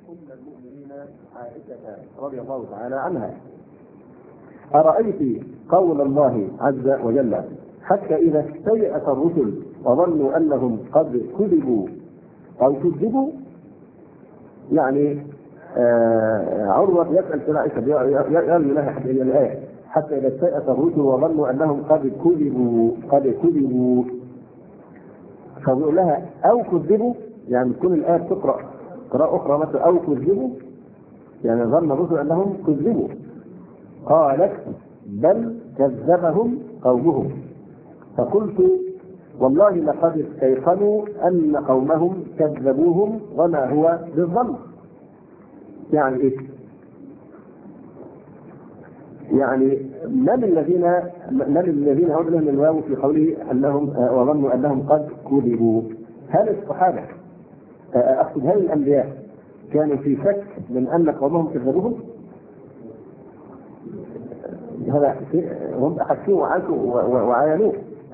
أم المؤمنين عائشة رضي الله تعالى عنها: أرأيت قول الله عز وجل: حتى إذا استيأس الرسل وظنوا أنهم قد كذبوا أو كذبوا. يعني عروة يسأل عائشة يرمي لها الآية: حتى إذا استيأس الرسل وظنوا أنهم قد كذبوا فبيقول لها أو كذبوا، يعني تكون الآية تقرأ قراءة أخرى مثلا أو كذبوا، يعني ظن الرسل أنهم كذبوا. قالت: بل كذبهم قومهم. فقلت: والله لقد استيقنوا أن قومهم كذبوهم وما هو بالظن. يعني إيه؟ يعني من الذين عود لهم الواو في قوله أنهم وظنوا أنهم قد كذبوا؟ هل الصحابة أقصد هل الأنبياء كانوا في شك من أن قومهم كذبوهم؟ هذا هم حكوا وعاينوه.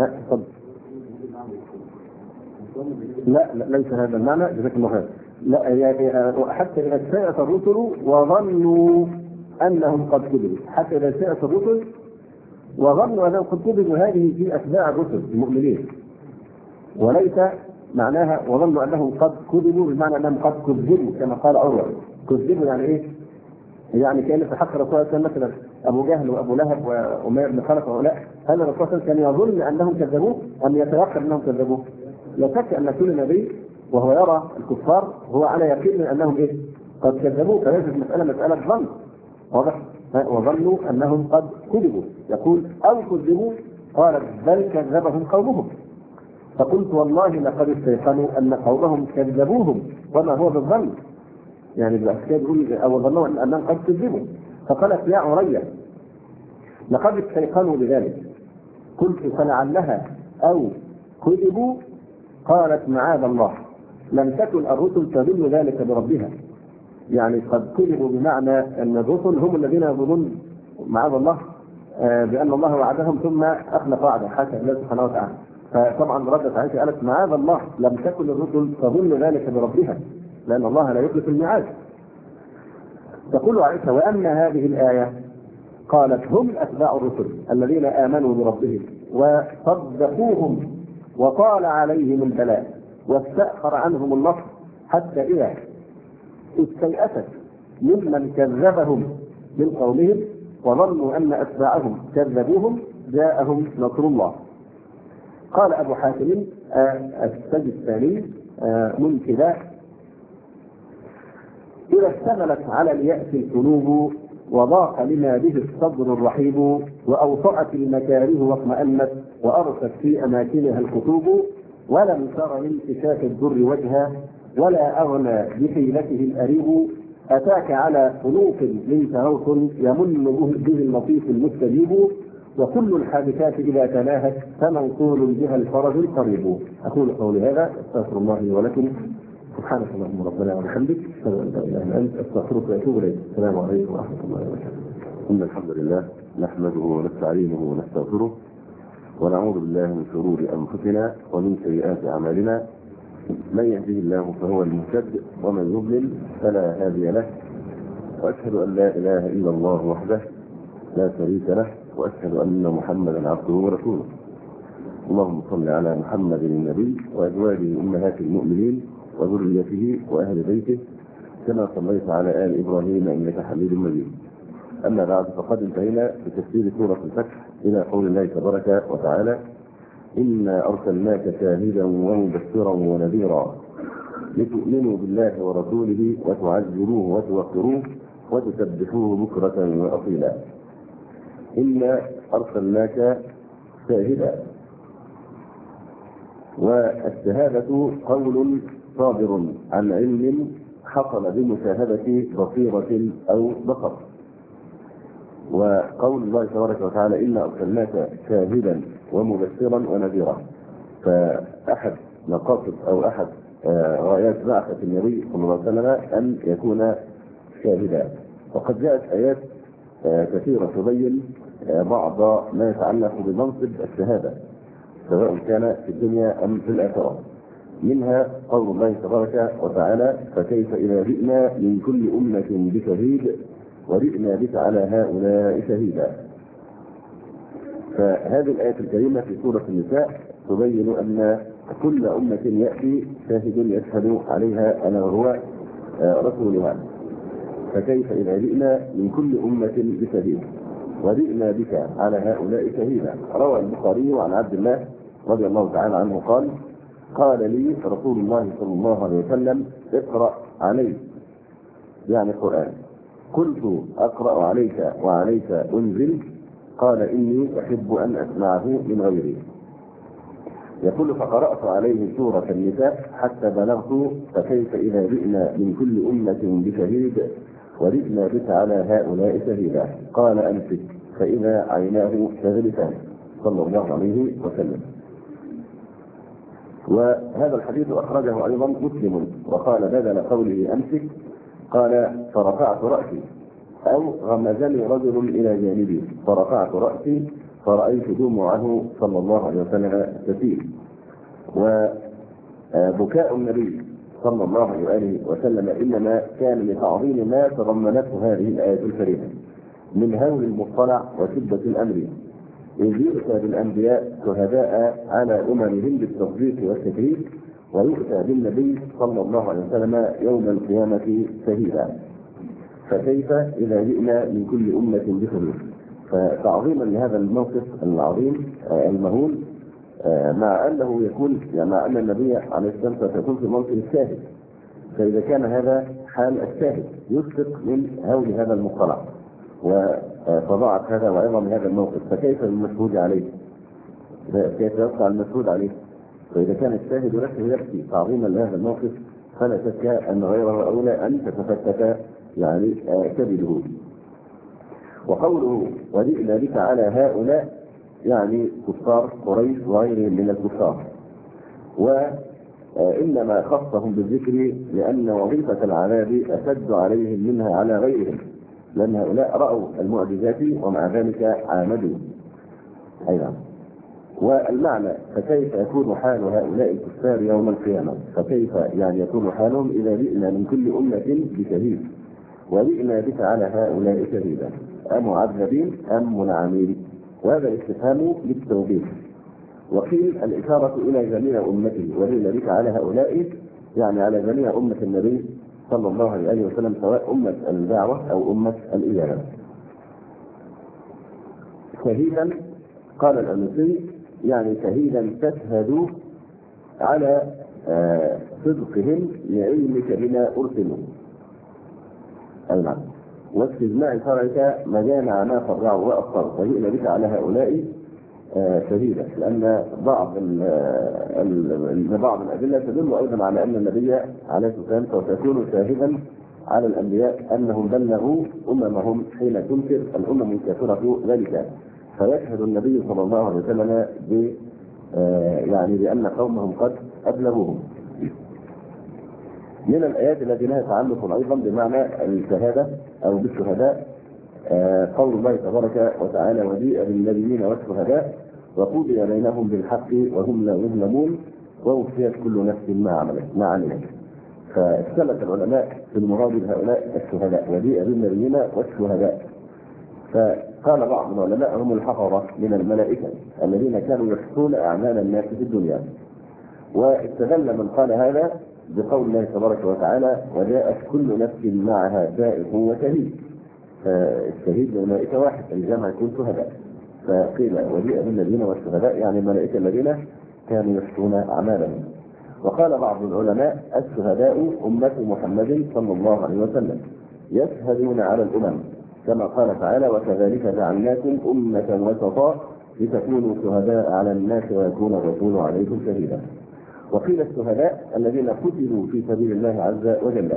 لا ليس هذا المعنى، جزاك الله خير. لا يعني حتى إذا استيأس الرسل وظنوا أنهم قد كذبوا، حتى إذا استيأس الرسل وظنوا أنهم قد كذبوا، هذه في أتباع الرسل المؤمنين، وليس معناها وظنوا أنهم قد كذبوا بمعنى أنهم قد كذبوا كما قال عروة. كذبوا يعني إيه؟ يعني كان في حق الرسول كان مثلا أبو جهل وأبو لهب وأمية بن خلف وهؤلاء، هل الرسول كان يظن أنهم كذبوه أم يتيقن أنهم كذبوه؟ لا شك أن كل نبي وهو يرى الكفار هو على يقين من أنهم إيه؟ قد كذبوه، فليست مسألة ظن. واضح؟ وظنوا أنهم قد كذبوا. يقول: أو كذبوا. قال: بل كذبهم قومهم. فقلت: والله لقد استيقنوا أن قومهم كذبوهم وما هو بالظن. يعني بالأسكاد يقول أو ظنوا أنهم قد كذبوا. فقالت: يا عرية لقد استيقنوا بذلك. قلت: فلعلها أو كذبوا. قالت: معاذ الله، لم تكن الرسل تظن ذلك بربها. يعني قد كذبوا بمعنى أن الرسل هم الذين يظنون معاذ الله بأن الله وعدهم ثم أخلف وعده حتى الله سبحانه وتعالى. فطبعا ردت عائشة قالت: معاذ الله، لم تكن الرسل تظن ذلك بربها، لأن الله لا يخلف الميعاد. تقول عائشة: وأما هذه الآية قالت: هم أتباع الرسل الذين آمنوا بربهم وصدقوهم وطال عليهم البلاء واستأخر عنهم النصر حتى إذا استيأست ممن كذبهم من قومهم وظنوا أن أتباعهم كذبوهم جاءهم نصر الله. قال أبو حاتم السجد الثاني منكدا: إذا اشتملت على اليأس القلوب وضاق لما به الصدر الرحيب وأوطأت المكاره واطمأنت وأرست في أماكنها الكتوب ولم تر لانكشاف الضر وجها ولا أغنى بحيلته الأريب أتاك على خلوق من تروس يمن به اللطيف المستجيب وكل الحادثات إذا تناهت فمنقول بها الفرج القريب. أقول قولي هذا أستغفر الله لي ولكم. سبحانك اللهم ربنا وبحمدك أشهد أن لا إله إلا أنت أستغفرك وأتوب إليك. السلام عليكم ورحمة الله وبركاته. إن الحمد لله نحمده ونستعينه ونستغفره ونعوذ بالله من شرور أنفسنا ومن سيئات أعمالنا. من يهده الله فهو المهتد ومن يضلل فلا هادي له. وأشهد أن لا إله إلا الله وحده لا شريك له وأشهد أن محمدا عبده ورسوله. اللهم صل على محمد النبي وأزواجه أمهات المؤمنين وذريته وأهل بيته كما صليت على آل إبراهيم إنك حميد مجيد. أما بعد، فقد انتهينا بتفسير سورة الفتح إلى قول الله تبارك وتعالى: إنا أرسلناك شاهدا ومبشرا ونذيرا لتؤمنوا بالله ورسوله وتعزروه وتوقروه وتسبحوه بكرة وأصيلا. إنا أرسلناك شاهدا، والشهادة قول صادر عن علم حصل بمشاهدة بصيرة أو بصر. وقول الله تبارك وتعالى: إنا أرسلناك شاهدا ومبشرا ونذيرا، فأحد مقاصد أو أحد غايات بعثة النبي صلى الله عليه وسلم أن يكون شاهدا. وقد جاءت آيات كثيرة تبين بعض ما يتعلق بمنصب الشهادة سواء كان في الدنيا أم في الآخرة. منها قول الله تبارك وتعالى: فكيف إذا جئنا من كل أمة بشهيد وجئنا بك على هؤلاء شهيدا. فهذه الآية الكريمة في سورة النساء تبين أن كل أمة يأتي شاهد يشهد عليها أنا وهو رسولها. فكيف إذا جئنا من كل أمة بشهيد وجئنا بك على هؤلاء شهيدا. روى البخاري عن عبد الله رضي الله تعالى عنه قال: قال لي رسول الله صلى الله عليه وسلم: اقرأ علي، يعني القرآن. قلت: أقرأ عليك وعليك أنزل؟ قال: إني أحب أن أسمعه من غيري. يقول: فقرأت عليه سورة النساء حتى بلغت: فكيف إذا جئنا من كل أمة بشهيد وجئنا بك على هؤلاء شهيدا. قال: أمسك، فإذا عيناه تذرفان، صلى الله عليه وسلم. وهذا الحديث أخرجه أيضا مسلم، وقال بدل قوله أمسك قال: فرفعت رأسي، أو غمزني رجل إلى جانبي فرفعت رأسي فرأيت دموعه صلى الله عليه وسلم تسيل. وبكاء النبي صلى الله عليه وسلم إنما كان لتعظيم ما تضمنته هذه الآية الكريمة من هول المطلع وشدة الأمر، إذ يؤتى بالأنبياء شهداء على أممهم بالتصديق والتكذيب، ويؤتى بالنبي صلى الله عليه وسلم يوم القيامة شهيدا. فكيف إذا جئنا من كل أمة بشهيد. فتعظيما لهذا الموقف العظيم المهول، مع أنه يكون مع أن النبي عليه الصلاة والسلام سيكون في موطن الشاهد، فإذا كان هذا حال الشاهد يشفق من هول هذا المطلع وفضاعة هذا وعظم هذا الموقف، فكيف المشهود عليه؟ كيف يقع المشهود عليه؟ فإذا كان الشاهد نفسه يبكي تعظيما لهذا الموقف، فلا شك أن غيره أولى أن تتفتت يعني كبده. وقوله: وجئنا بك على هؤلاء، يعني كفار قريش وغيرهم من الكفار، وإنما خصهم بالذكر لأن وظيفة العذاب أشد عليهم منها على غيرهم، لأن هؤلاء رأوا المعجزات ومع ذلك عاندوا. أيضا والمعنى: فكيف يكون حال هؤلاء الكفار يوم القيامة؟ فكيف يعني يكون حالهم إذا جئنا من كل أمة بشهيد وجئنا بك على هؤلاء شهيدا، أمعذبين أم منعمين؟ وهذا الاستفهام للتوبيخ. وقيل الإشارة إلى جميع أمته، وجئنا بك على هؤلاء يعني على جميع أمة النبي صلى الله عليه وسلم، سواء أمة الدعوة أو أمة الإجابة. شهيدا قال الأنوسي يعني شهيدا تشهد على صدقهم لعلمك بما أرسلوا. المعنى: واستجماع شرعك مجامع ما فرعوا وأخروا، وجئنا بك على هؤلاء شهيدا، لأن بعض الأدلة تدل أيضا على أن النبي عليه الصلاة والسلام سوف يكون شاهدا على الأنبياء أنهم بلغوا أممهم حين تنكر الأمم الكافرة ذلك، فيشهد النبي صلى الله عليه وسلم يعني بأن قومهم قد أبلغوهم. من الآيات التي لها تعلق أيضا بمعنى الشهادة أو بالشهداء قول الله تبارك وتعالى: وجيء بالنبيين والشهداء وقضي بينهم بالحق وهم لا يظلمون ووفيت كل نفس ما عملت. فاختلف العلماء في المراد بهؤلاء الشهداء، وجيء بالنبيين والشهداء. فقال بعض العلماء: هم الحفظة من الملائكة الذين كانوا يحصون أعمال الناس في الدنيا. واستدل من قال هذا بقول الله تبارك وتعالى: وجاءت كل نفس معها سائق وشهيد. فالشهيد الملائكة واحد، الجمع يكون شهداء. فقيل: وجيء بالنبيين والشهداء يعني الملائكة الذين كانوا يحصون أعمالهم. وقال بعض العلماء: الشهداء أمة محمد صلى الله عليه وسلم يشهدون على الأمم، كما قال تعالى: وكذلك جعلناكم أمة وسطا لتكونوا شهداء على الناس ويكون الرسول عليكم شهيدا. وقيل الشهداء الذين قتلوا في سبيل الله عز وجل.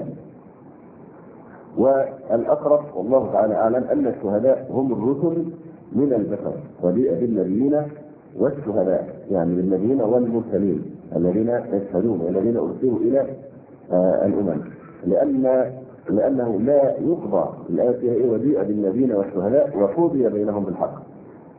والأقرب والله تعالى أعلم أن الشهداء هم الرسل من البشر، وجيء بالنبيين والشهداء يعني بالنبيين والمرسلين الذين يشهدون والذين أرسلوا إلى الأمم، لأنه لا يقضى الآية فيها إيه: وجيء بالنبيين والشهداء وقضي بينهم بالحق.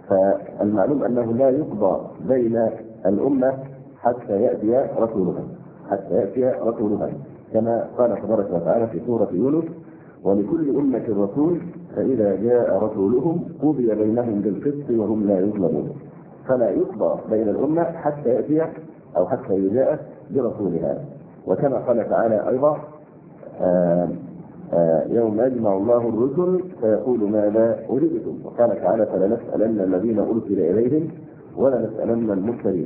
فالمعلوم أنه لا يقضى بين الأمة حتى يأتي رسولها. حتى يأتي رسولها، كما قال تبارك وتعالى في سورة يونس: ولكل أمة رسول فإذا جاء رسولهم قضي بينهم بالقسط وهم لا يظلمون. فلا يقضى بين الأمة حتى يأتي أو حتى يجاء برسولها. وكما قال تعالى أيضا: يوم يجمع الله الرسل فيقول ماذا أجبتم. وقال تعالى: فلنسألن الذين أرسل إليهم ولنسألن المرسلين.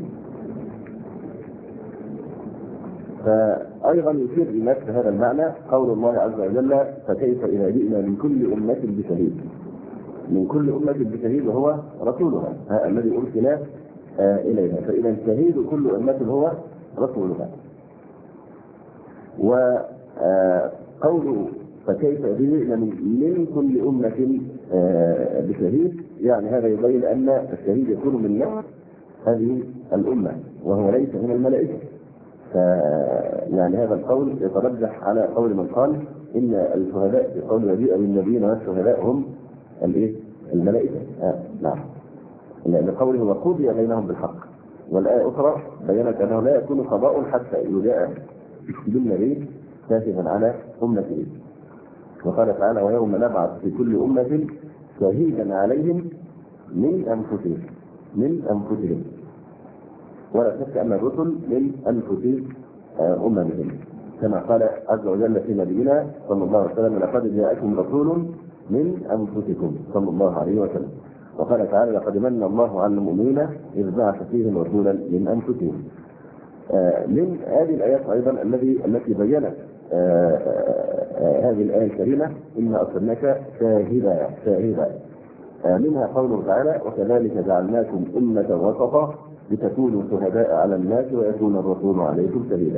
فأيضا يشير لنفس هذا المعنى قول الله عز وجل: فكيف إذا جئنا من كل أمة بشهيد. من كل أمة بشهيد وهو رسولها الذي أرسل إليها، فإذا شهيد كل أمة هو رسولها. وقوله فكيف إذا جئنا من كل أمة بشهيد، يعني هذا يبين أن الشهيد يكون من نفس هذه الأمة وهو ليس من الملائكة. يعني هذا القول يترجح على قول من قال إن الشهداء في قول يجيء بالنبيين والشهداء هم الملائكة. نعم، لأن قوله وقضي بينهم بالحق. والآية أخرى بيّنت أنه لا يكون قضاء حتى يجاء بالنبي كاشفا على أمته. وقال تعالى: ويوم نبعث في كل أمة شهيدا عليهم من أنفسهم. ولا شك أن الرسل من أنفس أممهم، كما قال عز وجل في نبينا صلى الله عليه وسلم: لقد جاءكم رسول من أنفسكم صلى الله عليه وسلم. وقال تعالى: لقد من الله على المؤمنين إذ بعث فيهم رسولا من أنفسهم. من هذه الآيات أيضا التي بيّنت هذه الآية الكريمة: إن أرسلناك شاهدا. منها قوله تعالى: وكذلك جعلناكم أمة وسطا لتكونوا شهداء على الناس ويكون الرسول عليكم شهيدا.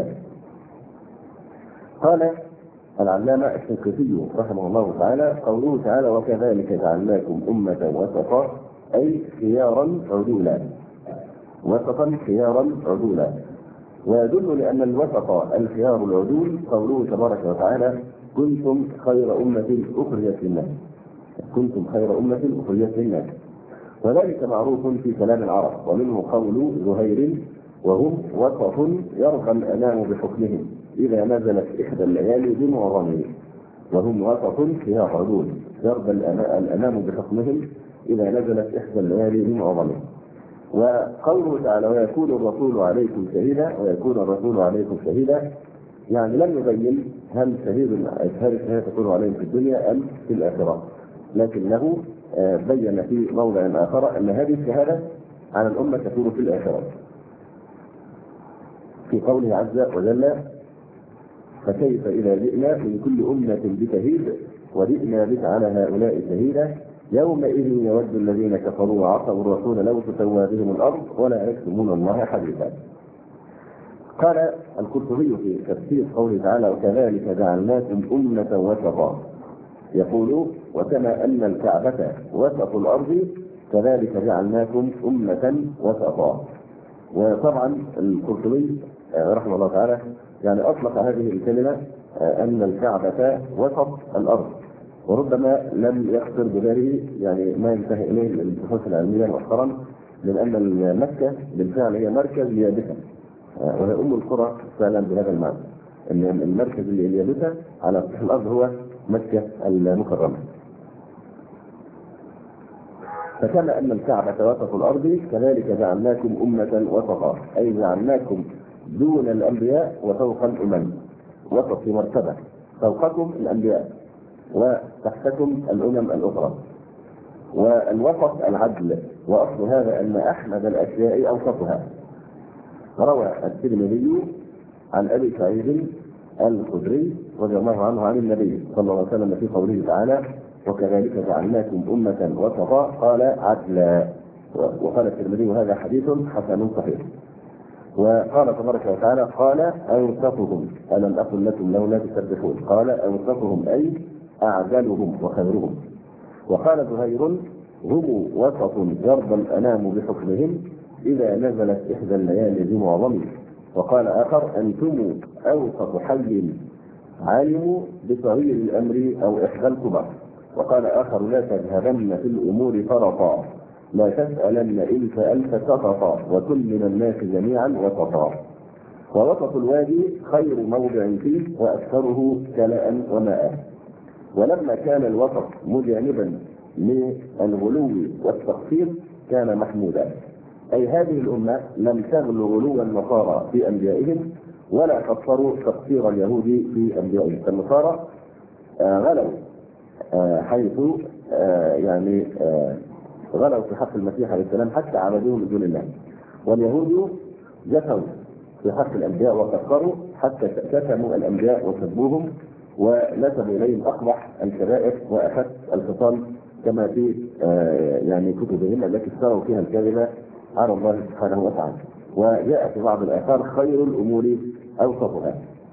قال العلامة الشنقيطي رحمه الله تعالى: قوله تعالى: وكذلك جعلناكم أمة وسطا، أي خيارا عدولا. وسطا خيارا عدولا. ويدل لأن الوسط الخيار العدول قوله تبارك وتعالى: كنتم خير أمة أخرجت للناس. كنتم خير أمة أخرجت للناس. وذلك معروف في كلام العرب، ومنه قول زهير: وهم وسط يرضى الأنام بحكمهم إذا نزلت إحدى الليالي بمعظمهم. وهم وسط خيار عدول يرضى الأنام بحكمهم إذا نزلت إحدى الليالي بمعظمهم. وقوله تعالى: ويكون الرسول عليكم شهيدا، يعني لم يبين هل الشهادة تكون عليهم في الدنيا أم في الآخرة، لكنه بين في موضع آخر أن هذه الشهادة على الأمة تكون في الآخرة، في قوله عز وجل: فكيف إذا جئنا من كل أمة بشهيد وجئنا بك على هؤلاء شهيدا يومئذ يود الذين كفروا وعصوا الرسول لو تسوى بهم الأرض ولا يكتمون الله حديثا. قال القرطبي في تفسير قوله تعالى: وكذلك جعلناكم أمة وسطا، يقول: وكما أن الكعبة وسط الأرض كذلك جعلناكم أمة وسطا. وطبعا القرطبي رحمه الله تعالى يعني أطلق هذه الكلمة أن الكعبة وسط الأرض، وربما لم يخطر بباله يعني ما ينتهي إليه البحوث العلمية مؤخرا، من أن مكة بالفعل هي مركز اليابسة، وهي أم القرى فعلا بهذا المعنى، أن المركز اليابسة على سطح الأرض هو مكة المكرمة. فكما أن الكعبة وسط الأرض كذلك جعلناكم أمة وسطا، أي جعلناكم دون الأنبياء وفوق الأمم، وسط في مرتبة، فوقكم الأنبياء وتحتكم الأمم الأخرى. والوسط العدل، وأصل هذا أن أحمد الأشياء أوسطها. روى الترمذي عن أبي سعيد الخدري رضي الله عنه عن النبي صلى الله عليه وسلم في قوله تعالى: وكذلك جعلناكم أمة وسطا، قال عدلا. وقال الترمذي: هذا حديث حسن صحيح. وقال تبارك وتعالى: قال أوسطهم، ألم أقل لكم لولا تسبحون. قال أوسطهم أي أعدلهم وخيرهم. وقال زهير: هم وسط يرضى الأنام بحكمهم إذا نزلت إحدى الليالي بمعظمهم. وقال آخر: أنتم أوسط حي علموا بصغير الأمر أو إحدى الكبر. وقال آخر: لا تذهبن في الأمور فرطا، لا تسألن إن سألت سقطا، وكن من الناس جميعا وسطا. ووسط الوادي خير موضع فيه وأكثره كلاء وماء. ولما كان الوسط مجانبا للغلو والتقصير كان محمودا. أي هذه الأمة لم تغلو غلو النصارى في أنبيائهم ولا قصروا تقصير اليهود في أنبيائهم. فالنصارى غلوا حيث غلوا في حق المسيح عليه السلام حتى عبدوه من دون الله، واليهود جفوا في حق الأنبياء وكفروا حتى كتموا الأنبياء وسبوهم ونسبوا إليهم أقبح الكبائر وأخف الخصال كما في كتبهم التي افتروا فيها الكذب على الله سبحانه وتعالى. وجاء في بعض الآثار خير الأمور أوسطها.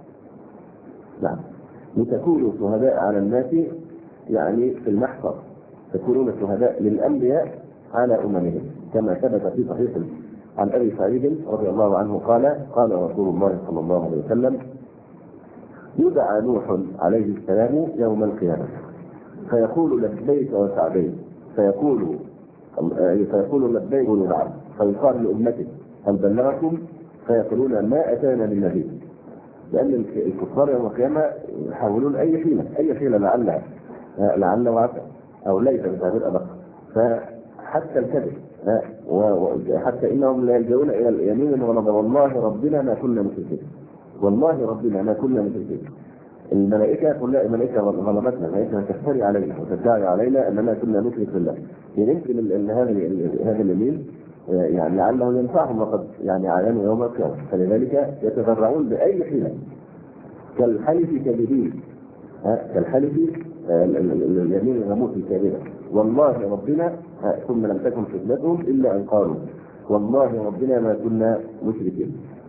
نعم. لتكونوا شهداء على الناس في المحشر، تكونون شهداء للأنبياء على أممهم، كما ثبت في صحيح عن أبي سعيد رضي الله عنه قال رسول الله صلى الله عليه وسلم: يدعى نوح عليه السلام يوم القيامة فيقول لبيك وسعديك، فيقول لبيك ونعم، فيقال لأمته هل بلغكم؟ فيقولون ما أتانا من نذير. لأن الكفار يوم القيامة يحاولون أي حيلة لعل وعسى أو ليس بتعبير أدق، فحتى الكذب وحتى إنهم لا يلجؤون إلى اليمين والغضب، والله ربنا ما كنا مشركين، والله ربنا ما كنا مشركين. الملائكة كلها الملائكة غلبتنا، الملائكة تفتري علينا وتدعي علينا أننا كنا نشرك بالله. يمكن أن هذا اليمين لعله ينفعهم وقد عانوا يوم القيامة، فلذلك يتذرعون بأي حيلة كالحلف كاذبين، كالحلف اليمين الغموس الكاذبة، والله ربنا، ثم لم تكن فتنتهم إلا أن قالوا والله ربنا ما كنا مشركين.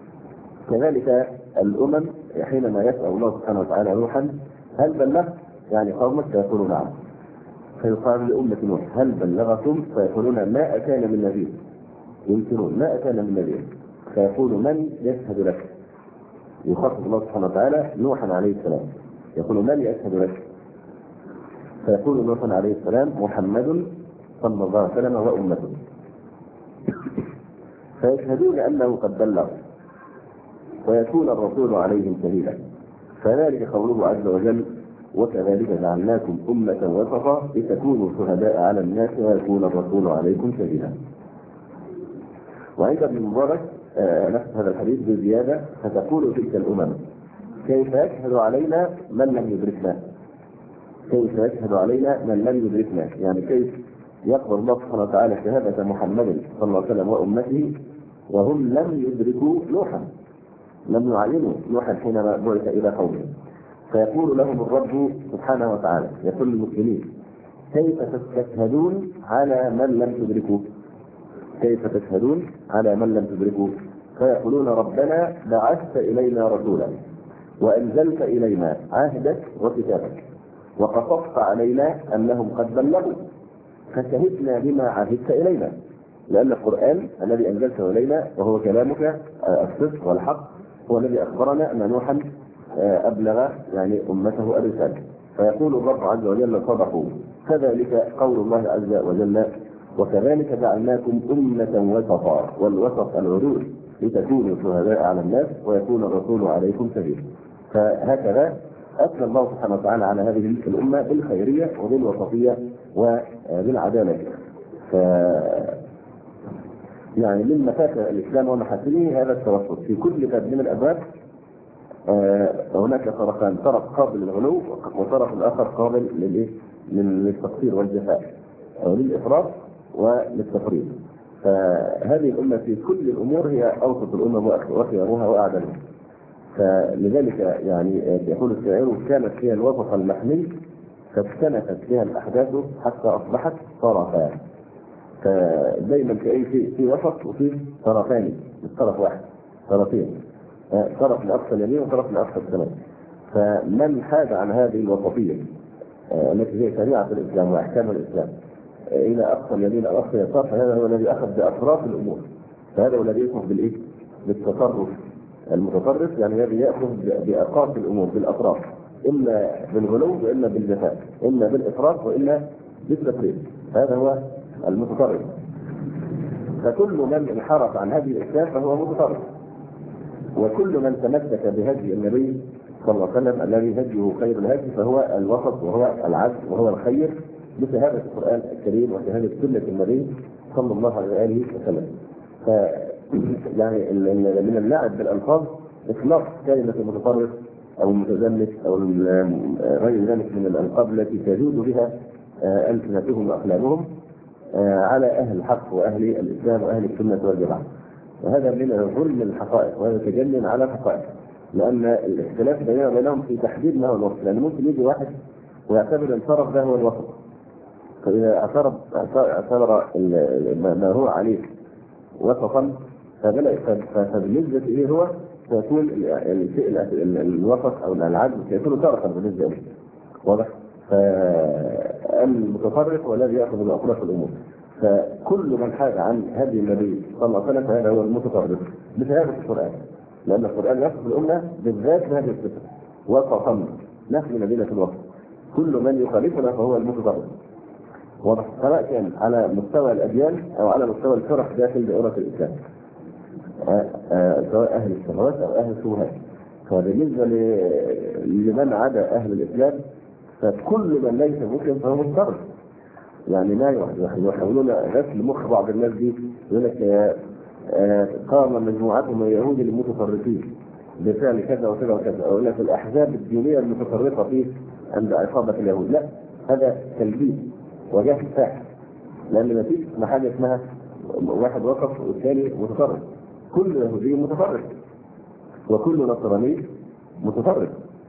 كذلك الأمم حينما يسأل الله سبحانه وتعالى نوحا هل بلغت؟ قومك فيقولون نعم، فيقال لأمة نوح هل بلغكم؟ فيقولون ما أتانا من نذير، ينكرون ما أتانا من نذير، فيقول من يشهد لك؟ يخاطب الله سبحانه وتعالى نوحا عليه السلام، يقول من يشهد لك؟ فيقول نوح عليه السلام محمد صلى الله عليه وسلم وأمته، فيشهدون أنه قد بلغ ويكون الرسول عليهم شهيدا. فذلك قوله عز وجل: وكذلك جعلناكم أمة وسطا لتكونوا شهداء على الناس ويكون الرسول عليكم شهيدا. وعند ابن المبارك نفس هذا الحديث بزيادة: فتقول تلك الأمم كيف يشهد علينا من لم يدركنا؟ كيف يشهد علينا من لم يدركنا؟ كيف يقبل الله سبحانه وتعالى شهادة محمد صلى الله عليه وسلم وأمته وهم لم يدركوا نوحا، لم يعينوا نوحا حينما بعث إلى قومه. فيقول لهم الرب سبحانه وتعالى، يقول للمسلمين: كيف تشهدون على من لم تدركوا؟ كيف تشهدون على من لم تدركوا؟ فيقولون ربنا بعثت إلينا رسولا وأنزلت إلينا عهدك وكتابك وقصصت علينا أنهم قد بلغوا فشهدنا بما عهدت إلينا. لأن القرآن الذي أنزلته إلينا وهو كلامك الصدق والحق هو الذي أخبرنا أن نوحا أبلغ أمته الرسالة. فيقول الرب عز وجل: صدقوا. كذلك قول الله عز وجل: وكذلك جعلناكم أمة وسطا، والوسط العدول لتكونوا شهداء على الناس ويكون الرسول عليكم شهيدا. فهكذا أثنى الله سبحانه وتعالى على هذه الأمة بالخيرية وبالوسطية وبالعدالة. من مفاتيح الإسلام ومحاسنه هذا التوسط في كل باب من الأبواب. هناك طرفان: طرف قابل للغلو وطرف الآخر قابل للتقصير والجفاء أو للإفراط وللتفريط. فهذه الأمة في كل الأمور هي أوسط الأمم وخيارها وأعدلها. فلذلك يقول الشاعر: كانت هي الوسط المحمي فاختلفت بها الأحداث حتى أصبحت طرفا. فدايما في أي شيء في وسط وفي طرفان، مش طرف واحد، طرفين، طرف لأقصى اليمين وطرف لأقصى الشمال. فمن حاد عن هذه الوسطية التي هي شريعة الإسلام وأحكام الإسلام إلى أقصى اليمين أو أقصى اليسار فهذا هو الذي أخذ بأطراف الأمور. فهذا هو الذي يسمح بالتصرف المتطرف، الذي يأخذ بأقاصي الأمور بالأطراف، إما بالغلو وإما بالجفاء، إما بالإفراط وإما بالتفريط. هذا هو المتطرف. فكل من انحرف عن هذه الإسلام فهو متطرف. وكل من تمسك بهدي النبي صلى الله عليه وسلم الذي هديه خير الهدي فهو الوسط وهو العدل وهو الخير بشهادة القرآن الكريم وشهادة سنة النبي صلى الله عليه وآله وسلم. يعني من اللعب بالألفاظ إطلاق كلمة المتطرف أو المتزمت أو غير ذلك من الألقاب التي تجود بها ألسنتهم وأقلامهم على أهل الحق وأهل الإسلام وأهل السنة والجماعة. وهذا من ظلم الحقائق وهذا تجنن على الحقائق، لأن الاختلاف بيننا وبينهم في تحديد ما هو الوسط، لأن ممكن يجي واحد ويعتبر الطرف ده هو الوسط، فإذا اعتبر ما هو عليه وسطا فبالنسبة إليه هو سيكون الشيء الوسط أو العدل سيكون طرفا بالنسبة له. واضح؟ فالمتطرف هو الذي يأخذ بأطراف الأمور. فكل من حاد عن هدي النبي صلى الله عليه وسلم فهذا هو المتطرف بشهادة القرآن، لأن القرآن يصف الأمة بالذات بهذه الصفة وسطا، نحن مدينة الوسط، كل من يخالفنا فهو المتطرف. واضح؟ سواء كان على مستوى الأديان أو على مستوى الفرق داخل دائرة الإسلام، سواء أهل الشهوات أو أهل الشبهات. فبالنسبة لمن عدا أهل الإسلام فكل من ليس مسلم فهو مضطرب. يعني ما يحاولون غسل مخ بعض الناس دي، يقول لك قام مجموعات من اليهود المتطرفين بفعل كذا وكذا وكذا، أو في الأحزاب الدينية المتطرفة فيه عند عصابة اليهود. لا، هذا تلبيس وجهل فاحش، لأن ما فيش حاجة اسمها واحد وقف والثاني متطرف. كل يهودي متطرف وكل نصراني متطرف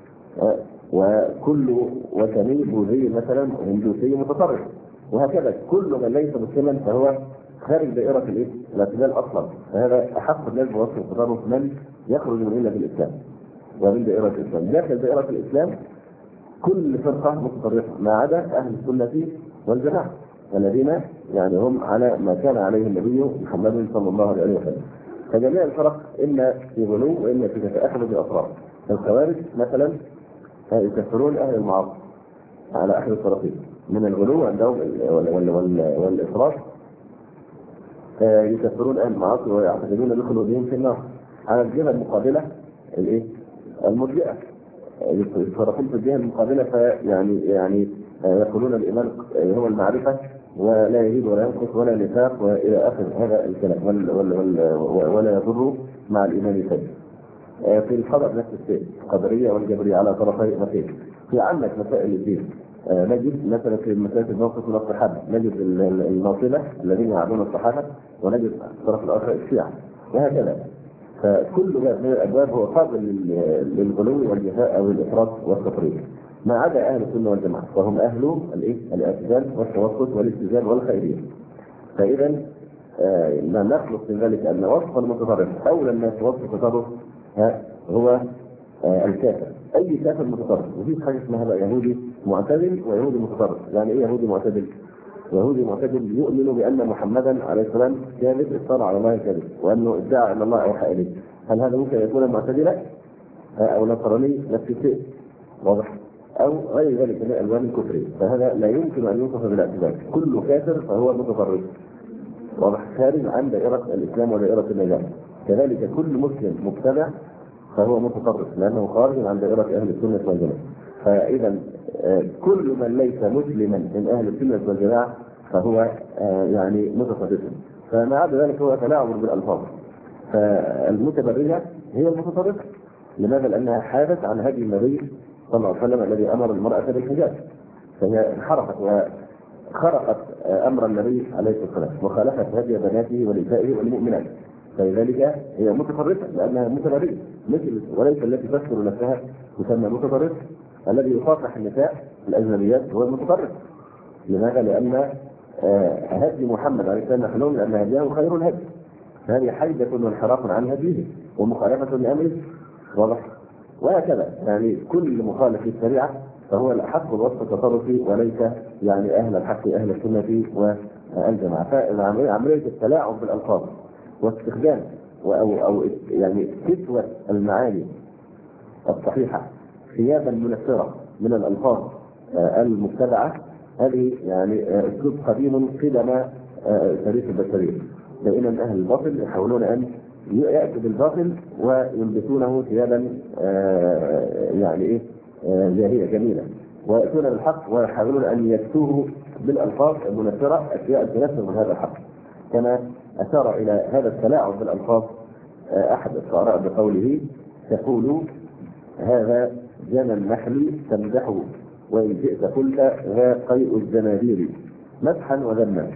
وكل وثني بوذي مثلا هندوسي متطرف، وهكذا كل من ليس مسلما فهو خارج دائرة الاعتدال أصلا. فهذا أحق الناس بوصف التطرف من يخرج من ملة الإسلام ومن دائرة الإسلام. داخل دائرة الإسلام كل فرقة متطرفة ما عدا أهل السنة والجماعة الذين يعني هم على ما كان عليه النبي محمد صلى الله عليه وسلم. فجميع الفرق إما في غلو وإما في تأخذ بأطراف. الخوارج مثلا يكفرون أهل المعاصي على أحد الطرفين من الغلو عندهم والإفراط، يكفرون أهل المعاصي ويعتقدون بخلودهم في النار. على الجهة المقابلة المرجئة يتصرفون في الجهة المقابلة، فيعني يقولون الإيمان هو المعرفة ولا يزيد ولا ينقص ولا نفاق وإلى آخر هذا الكلام، ولا يضر مع الإيمان شيء. في القدر نفس الشيء، القدرية والجبرية على طرفي نقيض. في عندك مسائل الدين نجد مثلا في مسائل الموقف من الصحابة نجد الناصبة الذين يعبدون الصحابة، ونجد الطرف الآخر الشيعة، وهكذا. فكل باب من الأبواب هو قابل للغلو والجفاء أو الإفراط والتفريط، ما عدا أهل السنة والجماعة وهم أهل الاعتدال والتوسط والاتزان والخيرية. فإذا لا نخلص من ذلك أن وصف المتطرف أولى الناس وصف التطرف هو الكافر. أي كافر متطرف، وفي حاجة اسمها بقى يهودي معتدل ويهودي متطرف. يعني إيه يهودي معتدل؟ يهودي معتدل يؤمن بأن محمدا عليه السلام كاذب افترى على الله كاذب وأنه ادعى أن الله أوحى إليه. هل هذا ممكن يكون معتدلا؟ أو نصراني نفس الشيء، واضح؟ أو غير ذلك من ألوان الكفر، فهذا لا يمكن أن يوصف بالاعتدال. كل كافر فهو متطرف، واضح، خارج عن دائرة الإسلام ودائرة النجاة. كذلك كل مسلم مبتدع فهو متطرف لأنه خارج عن دائرة أهل السنة والجماعة. فإذا كل من ليس مسلما من أهل السنة والجماعة فهو يعني متطرف. فما عدا ذلك هو تلاعب بالألفاظ. فالمتبرجة هي المتطرفة. لماذا؟ لأنها حادت عن هدي النبي صلى الله عليه وسلم الذي أمر المرأة بالحجاب، فهي انحرفت وخرقت أمر النبي عليه الصلاة والسلام وخالفت هدي بناته ونسائه والمؤمنات، فلذلك هي متطرفة لأنها متبرجة مثل وليس التي تذكر نفسها تسمى متطرف. الذي يصافح النساء الأجنبيات هو المتطرف. لماذا؟ لأن هدي محمد عليه السلام نحن لأن هديه خير الهدي، فهذه حيدة وانحراف عن هديه ومخالفة لأمره، واضح؟ وهكذا يعني كل مخالف للشريعة فهو الأحق بوصف التطرف وليس يعني أهل الحق أهل السنة والجماعة. فعملية التلاعب بالألفاظ واستخدام أو يعني كسوة المعاني الصحيحة ثيابا منفرة من الألفاظ المبتدعة، هذه يعني أسلوب قديم قدم تاريخ البشرية. دائما أهل الباطل يحاولون أن يأتي بالباطل ويلبسونه ثيابا زاهية جميلة، ويأتون بالحق ويحاولون أن يكسوه بالألفاظ المنفرة أشياء تنفر من هذا الحق. كما أشار إلى هذا التلاعب بالألفاظ أحد الشعراء بقوله: تقول هذا جنى النحل تمدحه وإن جئت قلت ذا قيء الزنابير مدحا وذما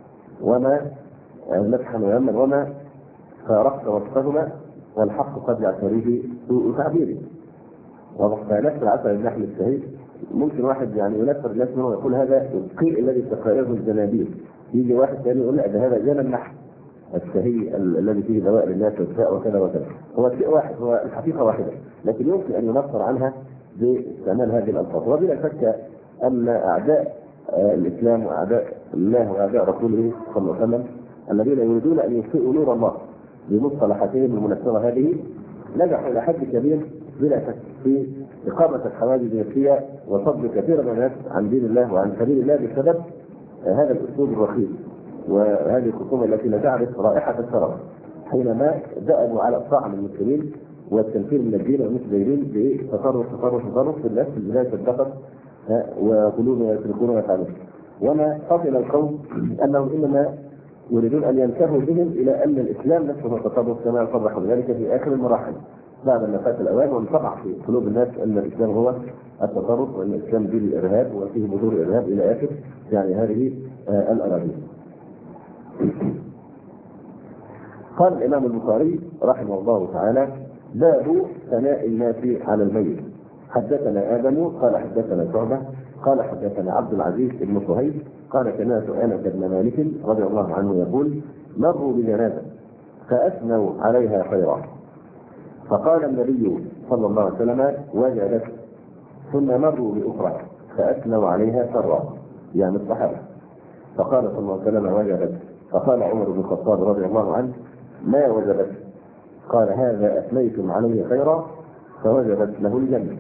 وما فارقت وصفهما والحق قد يعتريه سوء تعبيره. ونفس العسل النحل الشهيد ممكن واحد ينفر الناس منه ويقول هذا القيء الذي تقائه الزنابير، يجي واحد ثاني يقول لا ده هذا جنى النحل الشهي الذي فيه دواء للناس والشفاء وكذا وكذا. هو شيء واحد، هو الحقيقة واحدة، لكن يمكن أن ينفر عنها باستعمال هذه الألفاظ. وبلا شك أن أعداء الإسلام وأعداء الله وأعداء رسوله صلى الله عليه وسلم الذين يريدون أن يطفئوا نور الله بمصطلحاتهم المنفرة هذه نجحوا إلى حد كبير بلا شك في إقامة الحواجز النفسية وصد كثير من الناس عن دين الله وعن سبيل الله بسبب هذا الأسلوب الرخيص وهذه الخصومة التي لا تعرف رائحة الشرف، حينما دأبوا على الطعن المسلمين والتنفير من الدين والمسلمين بتصرف في الناس لا صدقت وقلوب يتركون ويفعلون. وما قتل القوم أنهم إنما يريدون أن ينتهوا بهم إلى أن الإسلام نفسه هو التطرف كما صرحوا ذلك في آخر المراحل بعد ما فات الأوان، وانطبع في قلوب الناس أن الإسلام هو التطرف وأن الإسلام دين الإرهاب وفيه بذور الإرهاب إلى آخر هذه الأراضي. قال الإمام البخاري رحمه الله تعالى: باب ثناء الناس على الميت. حدثنا آدم قال حدثنا شعبة قال حدثنا عبد العزيز بن صهيب قال سمعت أنس بن مالك رضي الله عنه يقول: مروا بجنازة فأثنوا عليها خيرا، فقال النبي صلى الله عليه وسلم: وجدت. ثم مروا بأخرى فأثنوا عليها شرا، يعني الصحابة، فقال صلى الله عليه وسلم: وجدت. فقال عمر بن الخطاب رضي الله عنه: ما وجدت؟ قال: هذا أثنيتم عليه خيرا فوجبت له الجنة،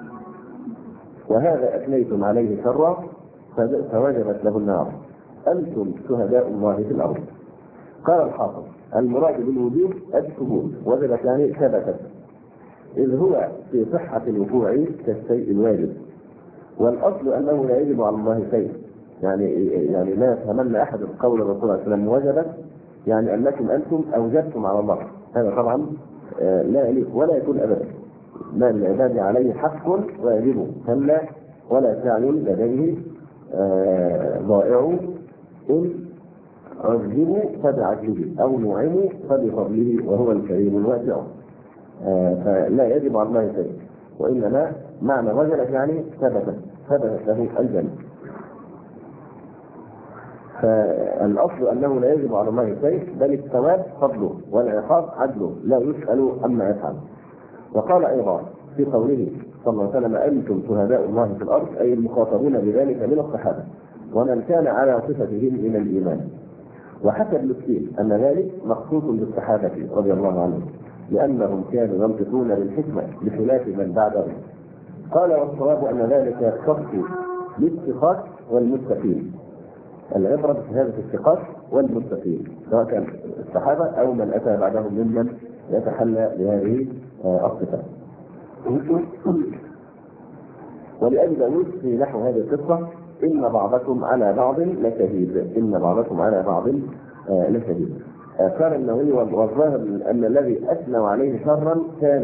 وهذا أثنيتم عليه شرا فوجبت له النار، أنتم شهداء الله في الأرض. قال الحافظ: المراد بالوجوب الثبوت، وجبت يعني ثبتت، إذ هو في صحة الوقوع كالشيء الواجب، والأصل أنه لا يجب على الله شيء. يعني لا يفهمن أحد القول الرسول صلى الله عليه وسلم وجبت يعني أنكم أنتم أوجبتم على الله، هذا طبعا لا يليق ولا يكون أبدا. ما للعباد عليه حق ويجب، كلا ولا سعي لديه ضائع إن عذبوا فبعدله أو نعموا فبفضله وهو الكريم الواسع. فلا يجب على الله شيء، وإنما معنى وجبت يعني ثبتت له الجنة. فالأصل أنه لا يجب على الله شيء، بل الثواب فضله والعقاب عدله، لا يسأل عما يفعل. وقال أيضا في قوله صلى الله عليه وسلم: أنتم شهداء الله في الأرض، أي المخاطبون بذلك من الصحابة ومن كان على صفتهم من الإيمان. وحكى ابن سيرين أن ذلك مخصوص بالصحابة رضي الله عنهم، لأنهم كانوا ينطقون بالحكمة بخلاف من بعدهم. قال: والصواب أن ذلك يختص بالثقات والمتقين، العبرة بشهادة الثقات والمتقين، سواء كان الصحابة أو من أتى بعدهم ممن يتحلى بهذه الصفات. ولأبي داود في نحو هذه القصة: إن بعضكم على بعض لشهيد، إن بعضكم على بعض لشهيد. قال النووي: والظاهر أن الذي أثنوا عليه شرا كان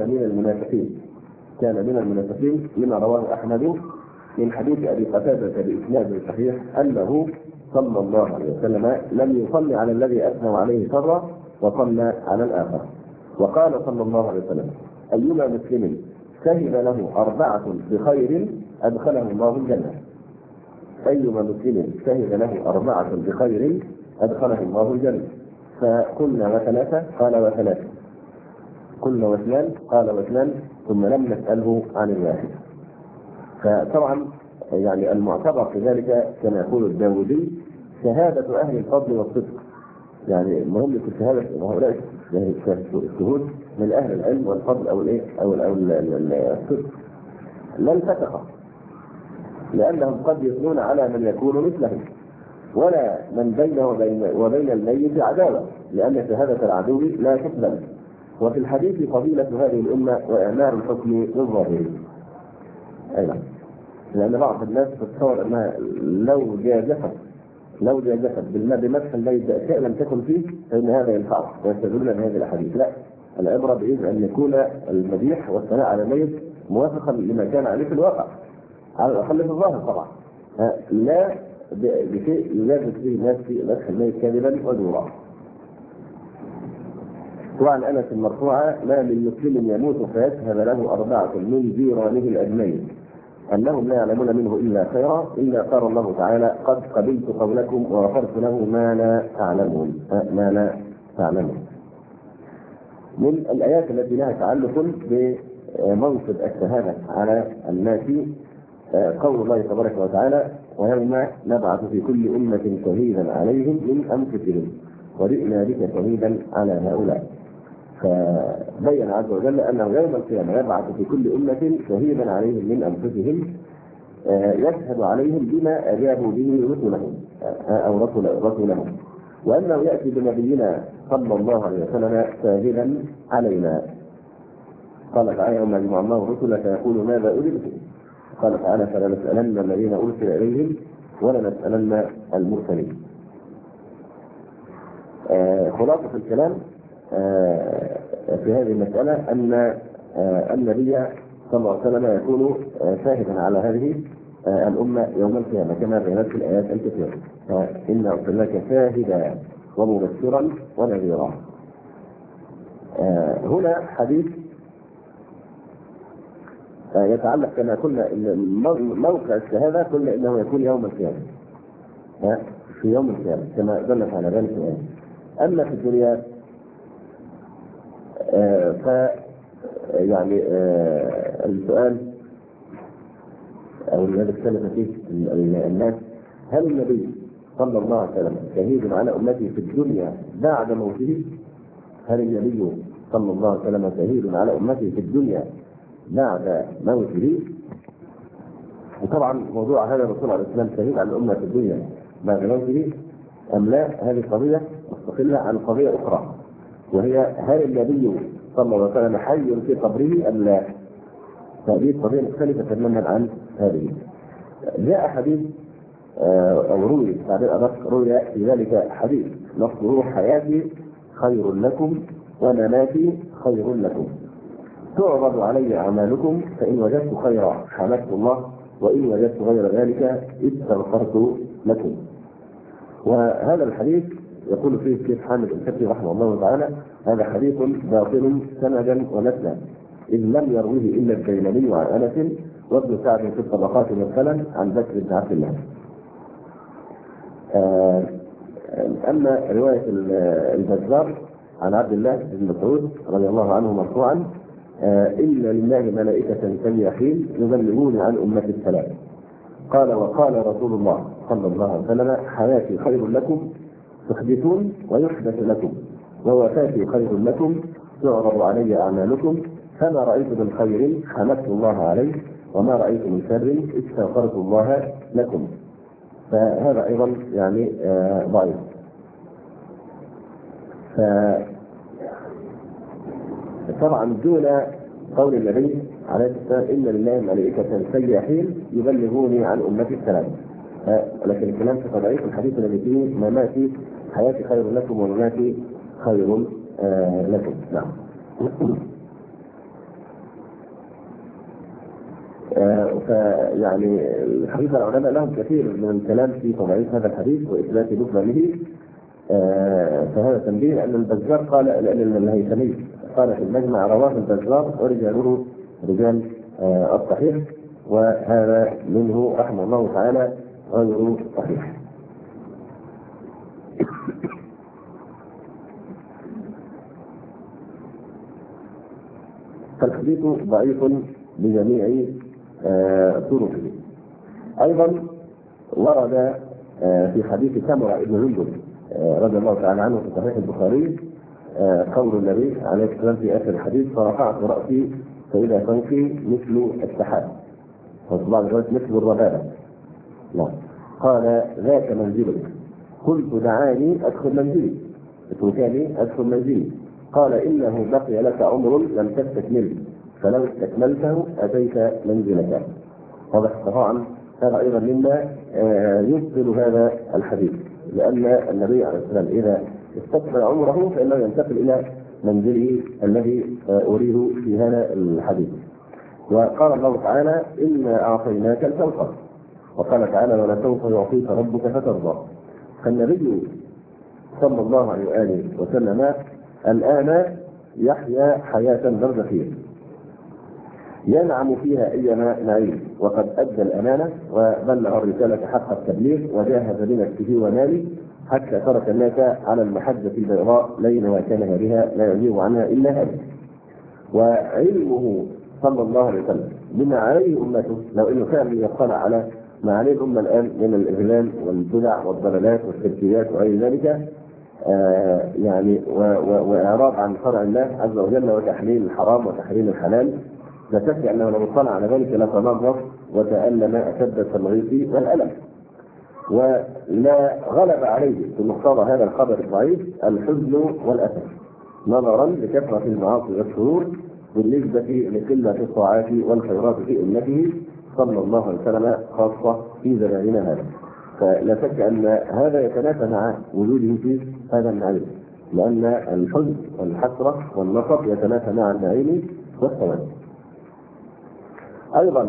من المنافقين، لما رواه أحمد من حديث أبي قتادة بإسناد صحيح أنه صلى الله عليه وسلم لم يصلي على الذي أثنوا عليه شرا وصلى على الآخر. وقال صلى الله عليه وسلم: أيما مسلم شهد له 4 بخير أدخله الله الجنة. أيما مسلم شهد له 4 بخير أدخله الله الجنة. فقلنا وثلاثة قال وثلاثة، قلنا واثنان قال واثنان، ثم لم نسأله عن الواحد. فطبعا المعتبر في ذلك كما يقول الداودي شهادة أهل الفضل والصدق، يعني مهم في الشهادة هؤلاء الشهود من أهل العلم والفضل أو الصدق لا الفتقة، لأنهم قد يثنون على من يكون مثلهم، ولا من بينه وبين الميت عداوة، لأن شهادة العدو لا تقبل وفي الحديث فضيلة هذه الأمة وإعمال الحكم للظاهرين. أيضا لأن بعض الناس تتصور أنها لو جازفت بمدح الليل شيء لم تكن فيه فإن هذا ينفعه ويستدلون بهذه الأحاديث. لا، العبرة بإذن أن يكون المديح والثناء على الميت موافقا لما كان عليه في الواقع، على الأقل في الظاهر طبعا، لا بشيء يجازف فيه الناس في مدح الميت كذبا وزورا. وعن أنس مرفوعة: ما من مسلم يموت فيشهد له 4 من جيرانه الأجمعين أنهم لا يعلمون منه إلا خيرا إلا قال الله تعالى: قد قبلت قولكم وغفرت له ما لا تعلمون. من الآيات التي لها تعلق بمنصب الشهادة على الناس قول الله تبارك وتعالى: ويوم نبعث في كل أمة شهيدا عليهم من أنفسهم وجئنا بك شهيدا على هؤلاء. فبين عز وجل أنه يوم القيامة يبعث في كل أمة شهيدا عليهم من أنفسهم يشهد عليهم بما أجابوا به رسلهم أو رسلهم، وأنه يأتي بنبينا صلى الله عليه وسلم شاهدا علينا. قال تعالى: يوم يجمع الله الرسل فيقول ماذا أجبتم؟ قال تعالى: فلنسألن الذين أرسل إليهم ولنسألن المرسلين. خلاصة الكلام في هذه المسألة أن النبي صلى الله عليه وسلم يكون شاهدا على هذه الأمة يوم القيامة كما بينت في الآيات الكثيرة: إنا أرسلناك شاهدا ومبشرا ونذيرا. هنا حديث يتعلق كما قلنا موقع الشهادة، قلنا إنه يكون يوم القيامة، في يوم القيامة كما دلت على ذلك الآية. أما في الدنيا يعني السؤال أو الذي اختلف فيه الناس: هل النبي صلى الله عليه وسلم شهيد على أمته في الدنيا بعد موته؟ هل النبي صلى الله عليه وسلم شهيد على أمته في الدنيا بعد موته؟ وطبعا موضوع هذا الرسول عليه السلام شهيد على الأمة في الدنيا بعد موته أم لا، هذه قضية مستقلة عن قضية أخرى، وهي هل النبي صلى الله عليه وسلم حي في قبره أم لا؟ هذه قضية مختلفة تماما عن هذه. جاء حديث أو روي تعبير أدق روي في ذلك حديث لفظه: حياتي خير لكم ومماتي خير لكم، تعرض علي أعمالكم فإن وجدت خيرا حمدت الله وإن وجدت غير ذلك استغفرت لكم. وهذا الحديث يقول فيه الشيخ حامد الفتي رحمه الله تعالى: هذا حديث باطل سندا ومتنا، إذ لم يروه إلا الديلمي عن أنس وابن سعد في الطبقات مرسلا عن بكر بن عبد الله. أما رواية البزار عن عبد الله بن مسعود رضي الله عنه مرفوعا: إن لله ملائكة سياحين يبلغون عن أمة السلام. قال: وقال رسول الله صلى الله عليه وسلم: حياتي خير لكم تحدثون ويحدث لكم، ووفاتي خير لكم تعرض علي أعمالكم، فما رأيت من خير حمدت الله عليه وما رأيت من شر استغفرت الله لكم. فهذا أيضا يعني ضعيف. طبعا دون قول النبي عليه السلام: إن لله ملائكة سياحين يبلغوني عن أمتي السلام. لكن الكلام في ضعيف الحديث الذي فيه: مماتي حياتي خير لكم ومماتي خير لكم. نعم. فيعني الحديث العلماء لهم كثير من الكلام في تضعيف هذا الحديث وإثبات بطلانه. فهذا تنبيه أن البزار قال الهيثمي قال في المجمع: رواه البزار ورجاله رجال الصحيح، وهذا منه رحمه الله تعالى غير صحيح. فالحديث ضعيف بجميع طرقه. أيضا ورد في حديث سمرة بن جندب رضي الله تعالى عنه في صحيح البخاري قول النبي عليه السلام في آخر الحديث: فرفعت رأسي فإذا فوقي مثل السحاب، وفي بعض الروايات مثل الربابة. قال: ذاك منزلك. قلت: دعاني أدخل منزلي، اتركني أدخل منزلي. قال إنه بقي لك عمر لم تستكمله، فلو استكملته أتيت منزلك. واضح؟ طبعا هذا أيضا مما يبطل هذا الحديث، لأن النبي عليه الصلاة والسلام إذا استكمل عمره فإنه ينتقل إلى منزله الذي أريد في هذا الحديث. وقال الله تعالى إنا أعطيناك الكوثر، وقال تعالى ولسوف يعطيك ربك فترضى. فالنبي صلى الله عليه وآله وسلم الآن يحيا حياة برزخية ينعم فيها أيما نعيم، وقد أدى الأمانة وبلغ الرسالة حق التبليغ وجاهد بنفسه وماله حتى ترك الناس على المحجة البيضاء ليلها كنهارها لا يزيغ عنها إلا هذا. وعلمه صلى الله عليه وسلم بما عليه أمته، لو إنه كان يطلع على ما عليه الأمة الآن من الإذلال والبدع والضلالات والشركيات وغير ذلك، يعني وإعراض عن شرع الله عز وجل وتحليل الحرام وتحريم الحلال، لا شك أنه لو اطلع على ذلك لتنظف وتألم أشد التمغيط والألم. ولا غلب عليه في مقتضى هذا الخبر الضعيف الحزن والأسف نظرا لكثرة المعاصي والشرور بالنسبة لقلة الطاعات والخيرات في أمته صلى الله عليه وسلم، خاصة في زماننا هذا. فلا شك أن هذا يتنافى مع وجوده في هذا النعيم، لأن الحزن والحسرة والنصب يتنافى مع النعيم والثواب. أيضا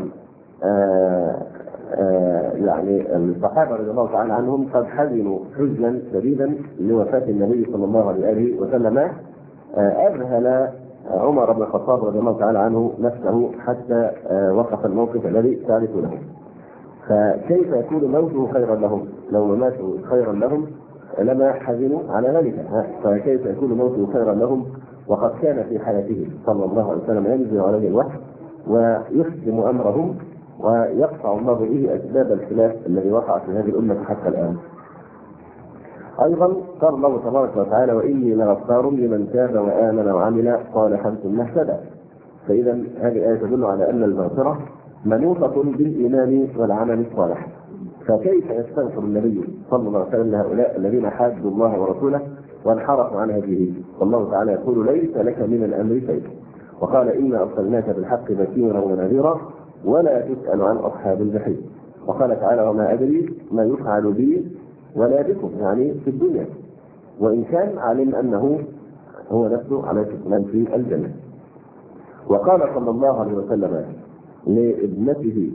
يعني الصحابة رضي الله تعالى عنهم قد حزنوا حزنا شديدا لوفاة النبي صلى الله عليه وسلم، أذهل عمر بن الخطاب رضي الله تعالى عنه نفسه حتى وقف الموقف الذي تعرف له. فكيف يكون موته خيرا لهم؟ لو ماتوا خيرا لهم لما حزنوا على ذلك، فكيف يكون موته خيرا لهم وقد كان في حياته صلى الله عليه وسلم ينزل عليه الوحي ويحكم أمرهم ويقطع الله به أسباب الخلاف الذي وقع في هذه الأمة حتى الآن. أيضا قال الله تبارك وتعالى وإني لغفار لمن تاب وآمن وعمل صالحا ثم اهتدى. فإذا هذه الآية تدل على أن المغفرة منوطة بالإيمان والعمل الصالح. فكيف يستغفر النبي صلى الله عليه وسلم لهؤلاء الذين حادوا الله ورسوله وانحرفوا عن هديه؟ والله تعالى يقول ليس لك من الأمر شيء، وقال إنا أرسلناك بالحق بشيرا ونذيرا ولا تسأل عن أصحاب الجحيم. وقال تعالى وما أدري ما يفعل بي ولا بكم، يعني في الدنيا، وإن كان علم أنه هو نفسه على سكنان في الجنة. وقال صلى الله عليه وسلم لابنته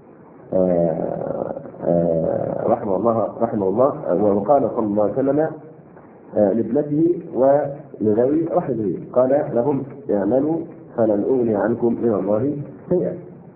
رحمه الله وقال صلى الله عليه وسلم لابنته ولغير رحمه قال لهم اعملوا فلن أغني عنكم من الله شيئا.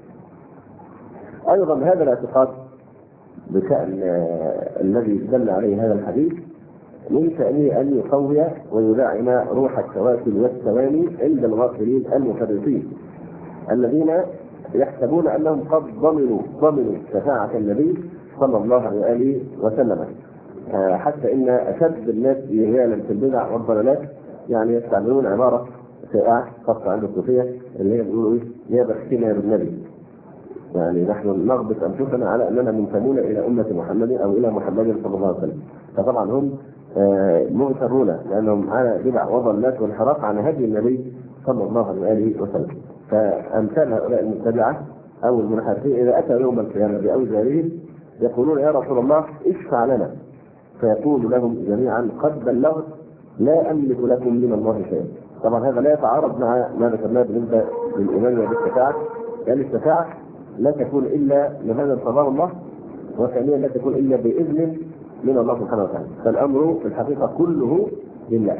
أيضا هذا الاعتقاد بشأن الذي دل عليه هذا الحديث من شأنه أن يقوي ويدعم روح التواكل والتواني عند الغافلين المفرطين الذين يحسبون أنهم قد ضمنوا شفاعة النبي صلى الله عليه وسلم، حتى إن أشد الناس إغيالا في البدع والضلالات يعني يستعملون عبارة شائعة خاصة عند الصوفية اللي هي بيقولوا يا بختنا بالنبي، يعني نحن نغبط أنفسنا على أننا منتمون إلى أمة محمد أو إلى محمد صلى الله عليه وسلم. فطبعا هم مغترون لأنهم على بدع وضلات وانحراف عن هدي النبي صلى الله عليه وسلم. فأمثال هؤلاء المتبعة أو المنحرفين إذا أتى يوم القيامة بأوزارهم يقولون يا رسول الله اشفع لنا، فيقول لهم جميعا قد بلغت لا أملك لكم من الله شيئا. طبعا هذا لا يتعارض مع ما ذكرناه بالنسبة للإيمان وبالشفاعة، لأن الشفاعة لا تكون إلا لهذا انتظار الله، وثانيا لا تكون إلا بإذن من الله سبحانه وتعالى. فالأمر في الحقيقة كله لله.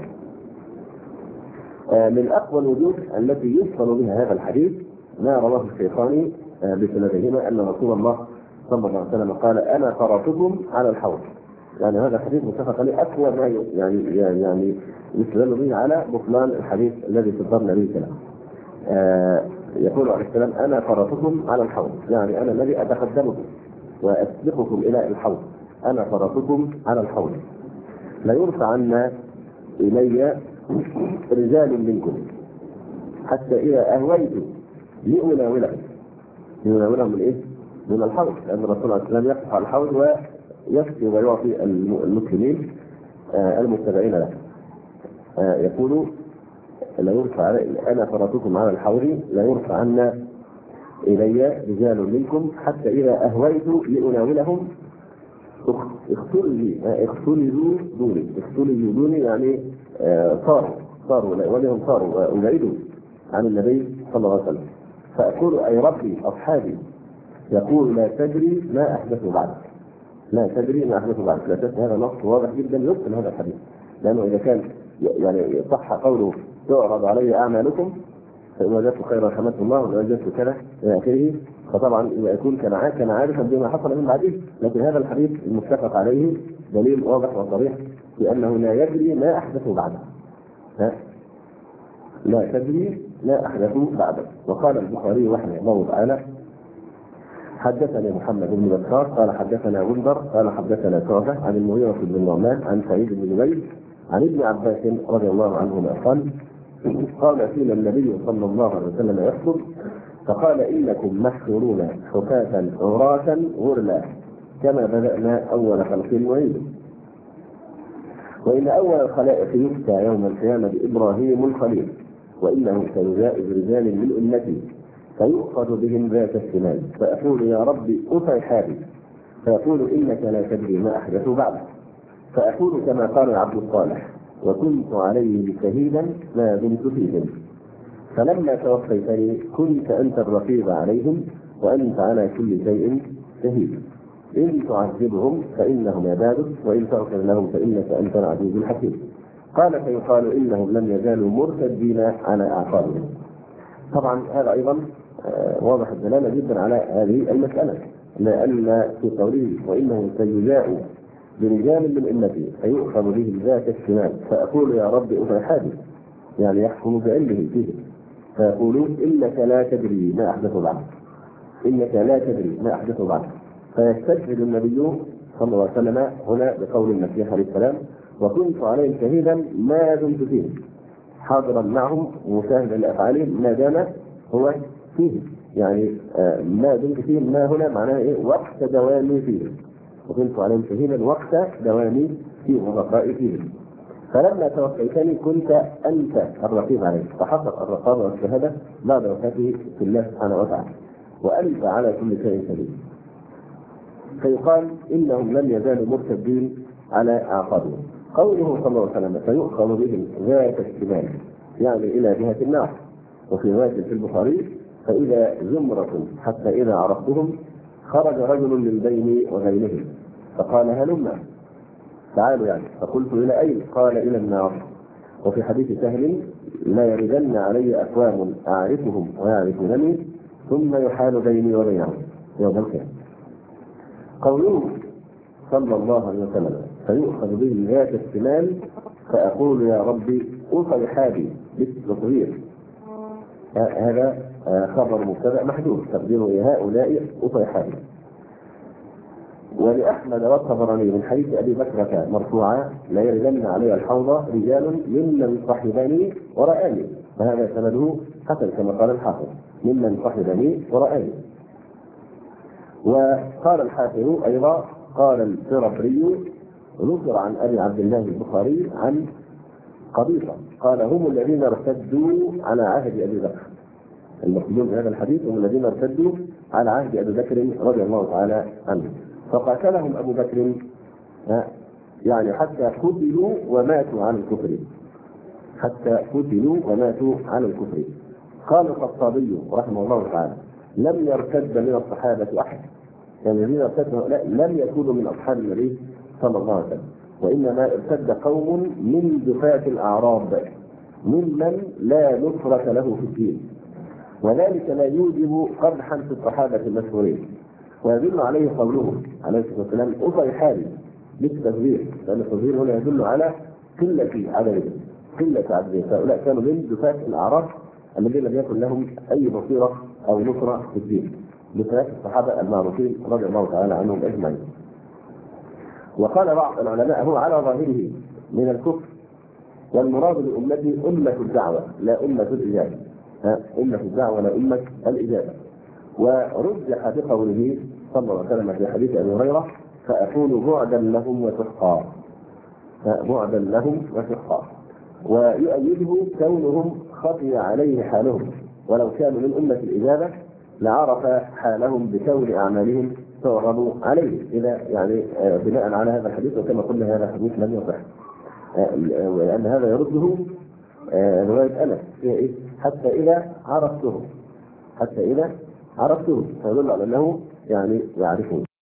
من أقوى الوجوه التي يفصل بها هذا الحديث ما رواه الشيخاني بسندهما أن رسول الله صلى الله عليه وسلم قال أنا فرطكم على الحوض. يعني هذا الحديث متفق عليه أقوى ما يعني يستدل به على بطلان الحديث الذي صدرنا به الكلام. يقول عليه السلام أنا فرطكم على الحوض، يعني أنا الذي أتقدمكم وأسبقكم إلى الحوض، أنا فرطكم على الحوض. لا يرفعن إلي رجال منكم حتى إذا أهويت لأناولهم من إيه؟ من الحوض، لأن الرسول عليه السلام يقف على الحوض ويفتي ويعطي المسلمين المتبعين له. يقول لا يرفع أنا فرطكم على الحوض لا يرفع عنا إلي رجال منكم حتى إذا أهويت لأناولهم اختلزوا دوني يعني صاروا ولهم صاروا وبعدوا عن النبي صلى الله عليه وسلم. فأقول أي ربي أصحابي يقول لا تدري ما أحدثوا بعدك، لا تدري ما أحدثوا بعدك. لا تدري هذا نص واضح جدا يبطل هذا الحديث، لأنه إذا كان يعني صح قوله تعرض علي أعمالكم فإن وجدت خيرا حمدت الله وإن وجدت كذا إلى آخره، فطبعا يكون كان عارفا بما حصل من بعده. لكن هذا الحديث المتفق عليه دليل واضح وصريح في أنه لا يدري ما أحدثوا بعده، لا تدري ما أحدثوا بعده. وقال البخاري رحمه الله تعالى حدثنا محمد بن بكار قال حدثنا غندر قال حدثنا شعبة عن المغيرة بن النعمان عن سعيد بن جبير عن ابن عباس رضي الله عنهما قال فينا النبي صلى الله عليه وسلم يخطب فقال إنكم محشورون حفاة عراة غرلا كما بدأنا أول خلق نعيده، وإن أول الخلائق يفتى يوم القيامة إبراهيم الخليل، وإنه سيجاء برجال من أمتي فيؤخذ بهم ذات الشمال فأقول يا ربي أطع حالي، فيقول إنك لا تدري ما أحدث بعدك، فأقول كما قال العبد الصالح وكنت عليه شهيدا ما دمت فيهم، فلما توفيتني كنت أنت الرقيب عليهم وأنت على كل شيء شهيد، إن تعذبهم فإنهم عبادك وإن تغفر لهم فإنك أنت العزيز الحكيم. قال فيقال إنهم لم يزالوا مرتدين على أعقابهم. طبعا هذا أيضا واضح الدلالة جدا على هذه المسألة، لأن في قوله وإنه سيجاء برجال من أمتي فيؤخذ بهم ذات الشمال فأقول يا رب أطع حالي، يعني يحكم بعلمه فيه، فيقولون إنك لا تدري ما أحدث بعدك، إنك لا تدري ما أحدث بعدك. فيستشهد النبي صلى الله عليه وسلم هنا بقول المسيح عليه السلام وكنت عليهم شهيدا ما دمت فيهم، حاضرا معهم ومشاهدا لأفعالهم ما دام هو فيه، يعني ما دمت فيهم ما هنا معناه إيه؟ وقت دوامي فيهم، وكنت عليهم شهيدا وقت دوامي فيهم وبقائي فيهم، فلما توفيتني كنت أنت الرقيب عليه، فحقق الرقابة والشهادة بعد وفاته في الله سبحانه وتعالى وأنت على كل شيء شهيد. فيقال إنهم لم يزالوا مرتدين على أعقابهم. قوله صلى الله عليه وسلم فيؤخذ بهم ذات الشمال يعني إلى جهة النار، وفي رواية في البخاري فإذا زمرة حتى إذا عرفتهم خرج رجل من بيني وبينهم فقال هلما تعالوا يعني، فقلت إلى أين؟ قال إلى النار. وفي حديث سهل لا يردن علي أقوام أعرفهم ويعرفونني ثم يحال بيني وبينهم يوم القيامة. قوله صلى الله عليه وسلم فيؤخذ به ذات الشمال فأقول يا ربي أطع حالي بالتصغير، هذا خبر مبتدأ محذوف تقديره هؤلاء أطع حالي. ولأحمد والطبراني من حديث أبي بكرة مرفوعا لا يردن علي الحوض رجال ممن صحبني ورآني، فهذا سنده حسن كما قال الحافظ ممن صحبني ورآني. وقال الحافظ أيضا قال الفربري ذكر عن أبي عبد الله البخاري عن قبيصة قال هم الذين ارتدوا على عهد أبي بكر، المقصودون بهذا الحديث هم الذين ارتدوا على عهد أبي بكر رضي الله تعالى عنه، فقاتلهم أبو بكر يعني حتى قتلوا وماتوا على الكفر، حتى قتلوا وماتوا على الكفر. قال الخطابي رحمه الله تعالى لم يرتد من الصحابة أحد، يعني الذين ارتدوا لم يكونوا من أصحاب النبي صلى الله عليه وسلم، وإنما ارتد قوم من دفاة الأعراب ممن لا نصرة له في الدين، وذلك لا يوجب قدحا في الصحابة المشهورين. ويدل عليه قوله عليه الصلاة والسلام أطع حالي بالتصغير، لأن التصغير هنا يدل على قلة عددهم، قلة عددهم، فهؤلاء كانوا من دفاة الأعراب الذين لم يكن لهم أي بصيرة أو نصرة في الدين، دفاة الصحابة المعروفين رضي الله تعالى عنهم أجمعين. وقال بعض العلماء هو على ظاهره من الكفر، والمراد بأمتي أمة الدعوة لا أمة الإجابة، أمة الدعوة لا أمة الإجابة. ورجح بقوله صلى الله عليه وسلم في حديث أبي هريرة فأكون بعدا لهم وسحقا، بعدا لهم وسحقا. ويؤيده كونهم خفي عليه حالهم، ولو كانوا من أمة الإجابة لعرف حالهم بكون أعمالهم تعرض عليه. إذا يعني بناء على هذا الحديث، وكما قلنا هذا الحديث لم يصح، ولأن هذا يرده رواية أنس فيها إيه؟ حتى إذا عرفته، فيدل على أنه يعني يعرفه.